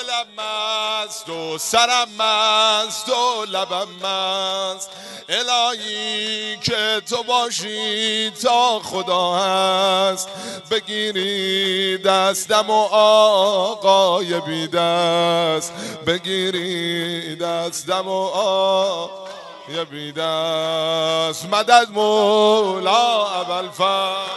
دلم مست و سرم مست و لبم مست، الهی که تو باشی تا خدا هست. بگیری دستم و آقای بی دست، بگیری دستم و آقای بی دست. مدد مولا ابوالفضل،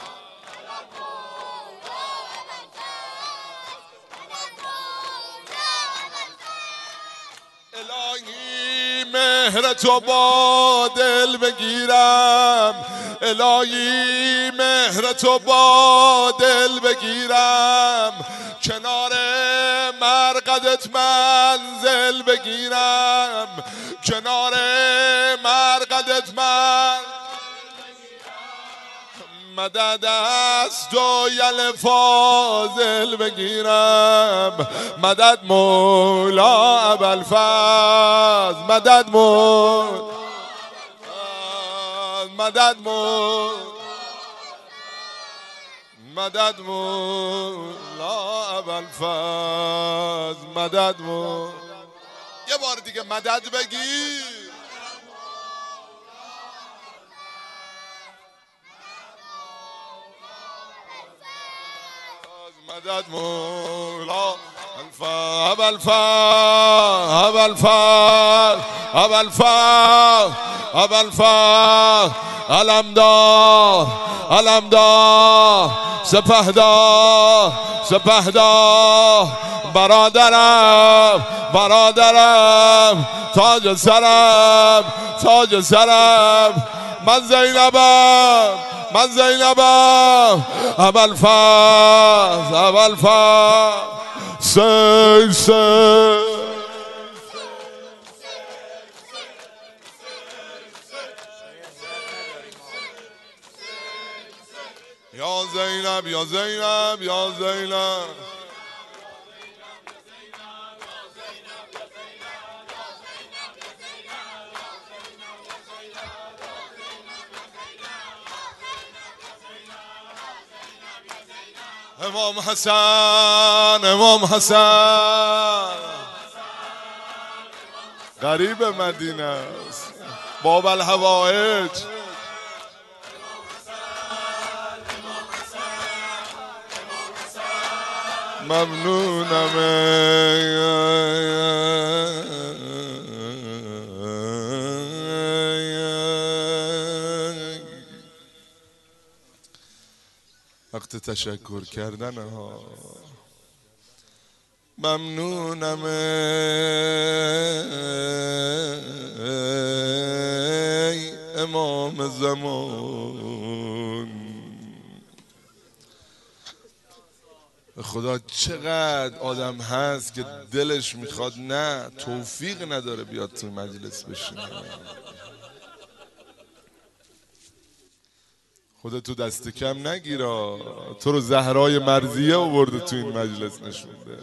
الهی مهر تو با دل بگیرم، الهی مهر تو با دل بگیرم، کنار مرقدت منزل بگیرم، کنار مرقدت مدد از دویل فاضل بگیرم. مدد مولا ابوالفضل، مدد مولا، مدد مولا، مدد مولا ابوالفضل، مدد مولا. یه بار دیگه مدد بگیر. مدد مولا ابوالفضل، ابوالفضل، ابوالفضل، ابوالفضل، علمدار، علمدار، سپهدار، سپهدار، برادرم، برادرم، تاج سرم، تاج سرم، من زینبم، من زینبم، ابوالفضل، ابوالفضل، سی سی یا زینب، یا زینب، یا زینب. امام حسن، امام حسن، غریب مدینه است، باب الحوائج. ممنونم وقت تشکر کردن ها. ممنونم ای امام زمان. خدا چقدر آدم هست که دلش میخواد نه توفیق نداره بیاد تو مجلس بشینه. خودتو دست کم نگیرا، تو رو زهرای مرضیه آورده تو این مجلس نشونده.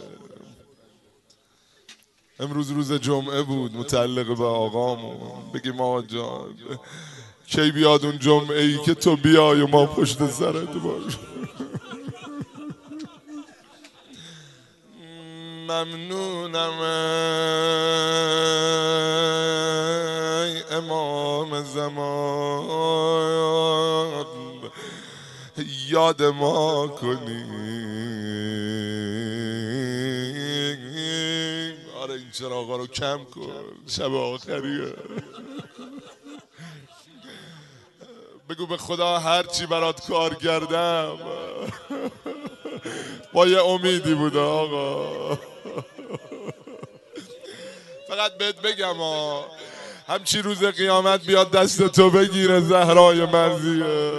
امروز روز جمعه بود، متعلق به آقامون. بگیم آقا جان کی بیاد اون جمعه ای که تو بیای و ما پشت سرت باش. ممنونم ای امام زمان، یاد ما کنی. آره این چراغا رو کم کن، شب آخریه. بگو به خدا هرچی برات کار کردم با یه امیدی بوده آقا. فقط بهت بگم همچی روز قیامت بیاد دست تو بگیره زهرای مرضیه.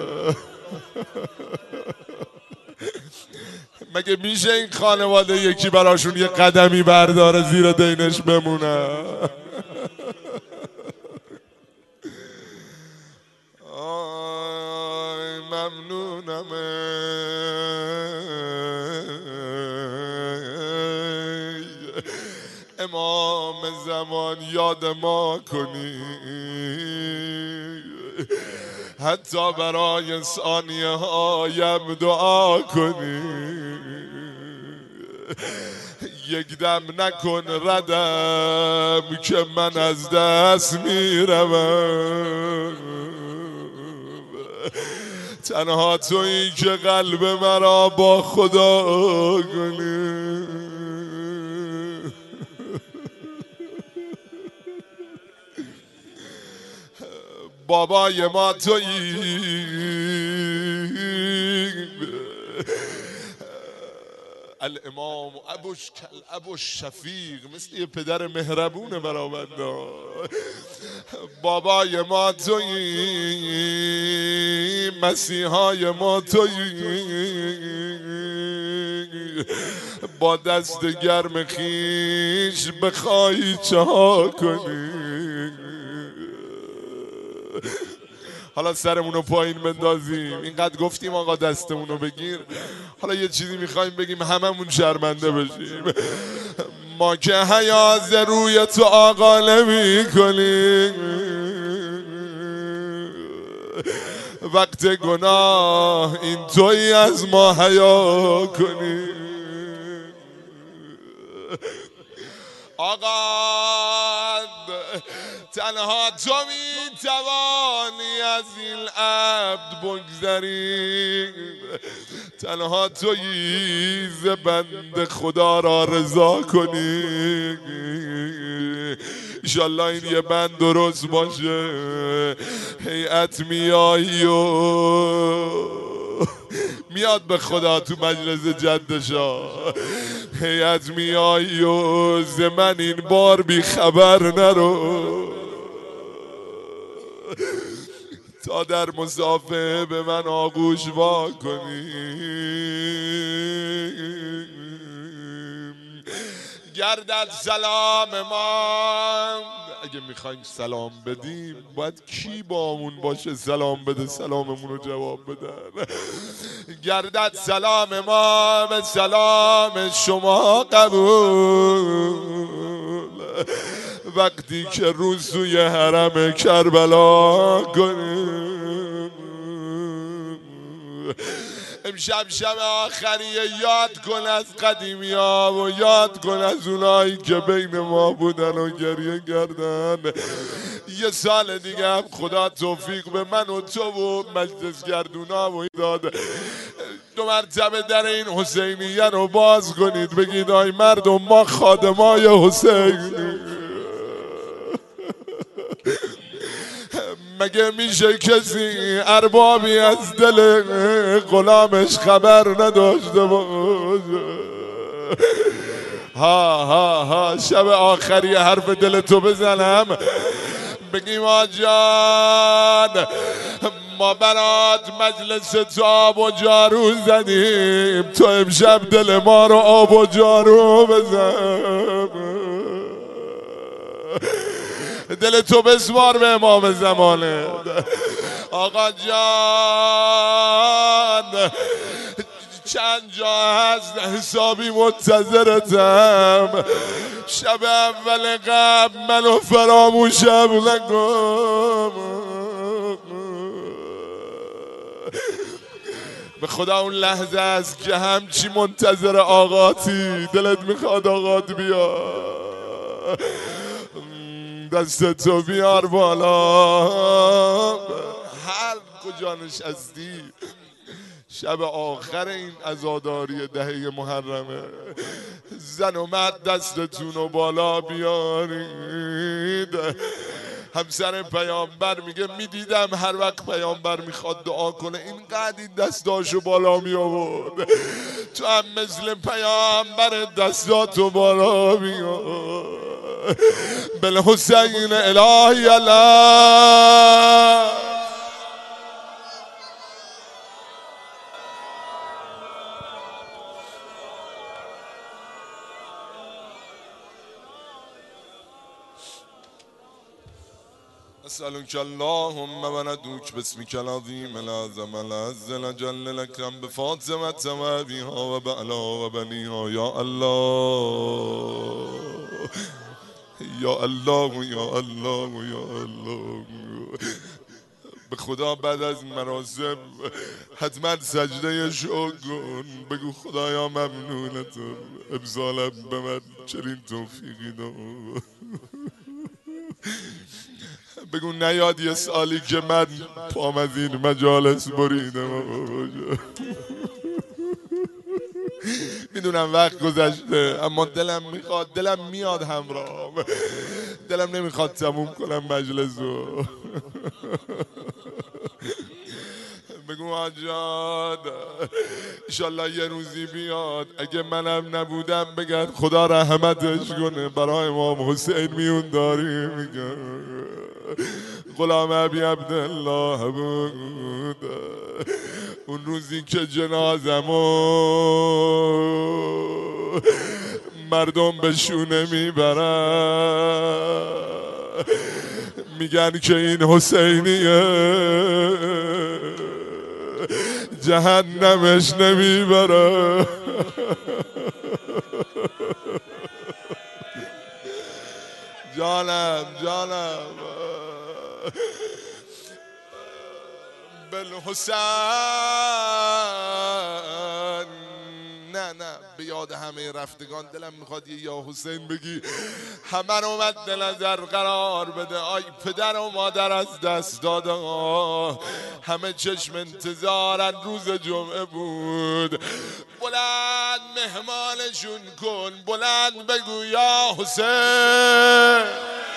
مگه میشه این خانواده یکی براشون یه قدمی برداره زیر دینش بمونه؟ ممنونم امام زمان، یاد ما کنی. حتی برای ثانیه هایم دعا کنی. یک دم نکن ردم که من از دست میروم. تنها تویی که قلب مرا با خدا کنی. بابای ما تویی، الامام ابو شفیق، مثل یه پدر مهربونه برا بنده. بابای ما تویی، مسیحای ما تویی، با دست گرم خیش بخوای چه ها کنی. حالا سرمونو پایین بندازیم، اینقدر گفتیم آقا دستمونو بگیر، حالا یه چیزی میخوایم بگیم هممون شرمنده بشیم. ما که حیاز روی تو آقا نمی کنیم، وقت گناه این تویی از ما حیا کنی. آقا تنها تو میتوانی از این عبد بگذری، تنها تویی ز بنده خدا را رضا کنی. انشالله این یه بند درست باشه، هیئت میایی و میاد به خدا تو مجلس جدشا، هیئت میایی و ز من این بار بی خبر نرو، تا در مسافه به من آغوش وا کنی. گردد سلام ما، اگه میخوایم سلام بدیم باید کی بامون باشه سلام بده، سلاممون رو جواب بدن. گردد سلام ما به سلام شما قبول، وقتی که رو سوی حرم کربلا کنیم. امشب شب آخریه، یاد کن از قدیمی ها و یاد کن از اونایی که بین ما بودن و گریه کردن. یه سال دیگه هم خدا توفیق به من و تو و مجلس گردونا و داد، 2 مرتبه در این حسینیه رو باز کنید، بگید آی مردم ما خادمای حسین. مگه میشه کسی اربابی از دل غلامش خبر نداشته باشه؟ ها ها ها، شب آخری حرف دل تو بزنم، بگیم آجان ما برات مجلس تو آب و جارو زدیم، تو امشب دل ما رو آب و جارو بزن. دل تو بسوار به امام زمانه. آقا جان چند جا هست حسابی منتظرتم، شب اول قبل منو فراموشم نکن. به خدا اون لحظه است که همچی منتظر آقاتی، دلت میخواد آقات بیا، دست تو بیار بالا. هر کجا نشستی شب آخر این عزاداری دهه محرمه، زن و مرد دستتون رو بالا بیارید. همسر پیامبر میگه میدیدم هر وقت پیامبر میخواد دعا کنه اینقدر این دستاشو بالا می آورد، تو هم مثل پیامبر دستاتو بالا بیار. بالحسین الهی الله. اسألك اللهم وندعوك باسمك العظيم الأعظم العز الجل الأكرم بفاطمة وأبيها وبعلها وبنيها يا الله يا الله يا الله يا الله. به خدا بعد از مراسم حتما سجده شکر کن، بگو خدایا ممنونتم، امسالم به من چنین توفیقی داد. بگو نیاد یه سالی که من پام از این مجالس بریدم. میدونم وقت گذشته اما دلم میخواد، دلم میاد همراهم، دلم نمیخواد تموم کنم مجلس رو. بگو آجاد ایشالله یه روزی بیاد اگه منم نبودم بگن خدا رحمتش کنه، برای امام حسین میون داری میگن غلام ابی عبدالله بود. اون روزی که جنازمو مردم به شونه میبرن میگن که این حسینیه جهنمش نمیبره. جانم بالحسین. نه به یاد همه رفتگان دلم میخواد یه یا حسین بگی، همه رو مد نظر قرار بده. آی پدر و مادر از دست داده ها، همه چشم انتظارن، روز جمعه بود، بلند مهمانشون کن، بلند بگو یا حسین.